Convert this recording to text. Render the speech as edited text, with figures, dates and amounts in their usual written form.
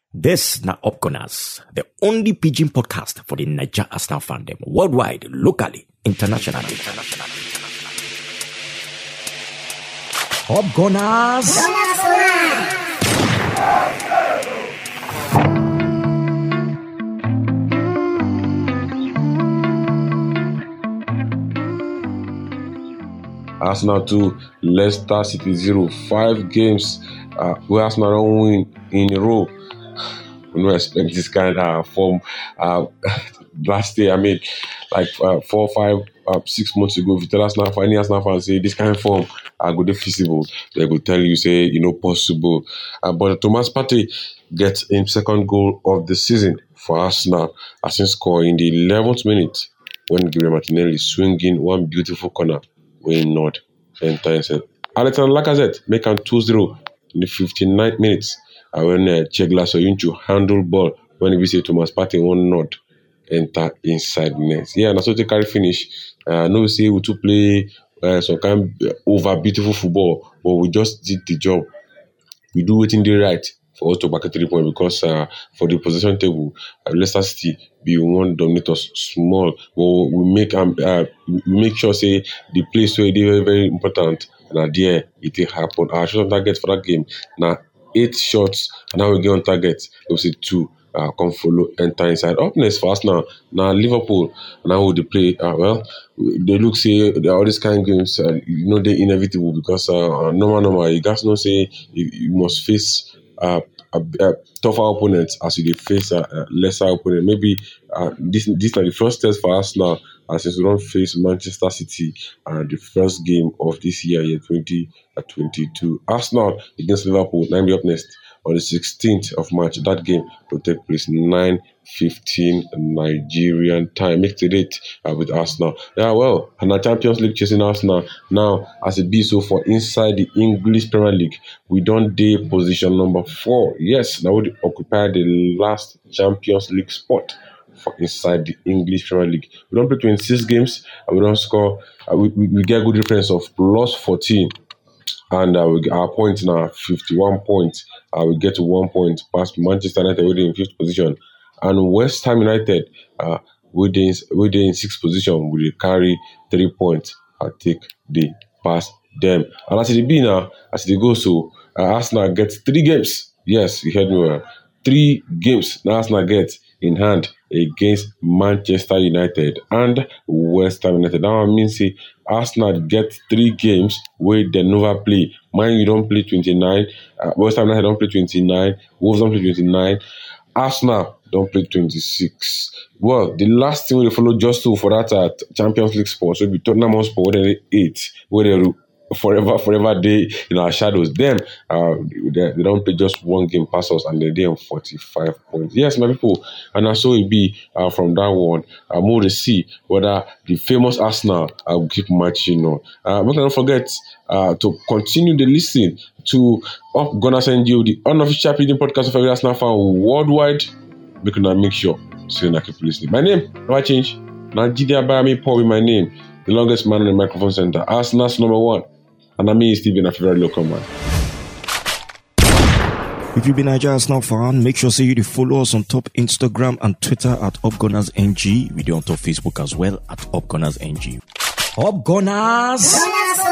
This na Upgunners, the only pidgin podcast for the Niger Arsenal fandom, worldwide, locally, internationally. Upgunners! Arsenal 2, Leicester City 0. 5 games where Arsenal don't win in a row. We don't expect this kind of form. Last year, 4, 5, 6 months ago, if you tell any Arsenal fan say this kind of form are good feasible, they will tell you say possible. But Thomas Partey gets his second goal of the season for Arsenal as he scored in the 11th minute when Gabriel Martinelli swinging one beautiful corner way not enter inside. Alexander Lacazette make him 2-0 in the 59th minutes. When Chegla Soyuncu handle ball when we say Thomas Partey one not enter inside the net. Yeah, and so to carry finish. No say we to play some kind over beautiful football, but we just did the job. We do it in the right for us to back at 3 points because for the position table, Leicester City be one dominate us small. But we make sure say the place where they very very important and there it will happen. Our shot on target for that game now 8 shots and now we get on target. We see 2 come follow enter inside. Up next for us now Liverpool now they play they look say all these kind of games they're inevitable because normal you guys know say you must face a tougher opponent as you face a lesser opponent. Maybe this is the first test for us now since we don't face Manchester City the first game of this year 2022. Arsenal against Liverpool now be up next on the 16th of March. That game will take place 9:15 Nigerian time. Make the date with Arsenal. And our Champions League chasing Arsenal now as it be so for inside the English Premier League. We don't day position number 4. Yes, now we occupy the last Champions League spot for inside the English Premier League. We don't play 26 games and we don't score. We get good difference of plus 14. And our points now 51 points. We get to 1 point past Manchester United. We're in 5th position, and West Ham United we're in 6th position. We carry 3 points. I take the pass them. And as it be now, as they go so, Arsenal gets 3 games. Yes, you heard me well. 3 games now Arsenal gets in hand against Manchester United and West Ham United. That means say Arsenal get 3 games where they never play. You don't play 29. West Ham United don't play 29. Wolves don't play 29. Arsenal don't play 26. Well, the last thing we follow just to for that Champions League spot will be Tottenham Hotspur where they 8, where they forever day in our shadows. Them they don't play just 1 game past us and they're on 45 points. Yes, my people, and so it be from that one. More to see whether the famous Arsenal will keep matching on. But don't forget to continue the listening to Upgunners NGO, the unofficial pidgin podcast of every Arsenal fan worldwide. Make sure so you keep listening. My name never change. Nigeria Bayami Paul with my name, the longest man on the microphone center, Arsenal's number 1. And I mean Stephen, a favorite local man. If you've been a Niger Arsenal fan, make sure you follow us on top Instagram and Twitter at Upgunners NG. We do on top Facebook as well at Upgunners NG. Upgunners!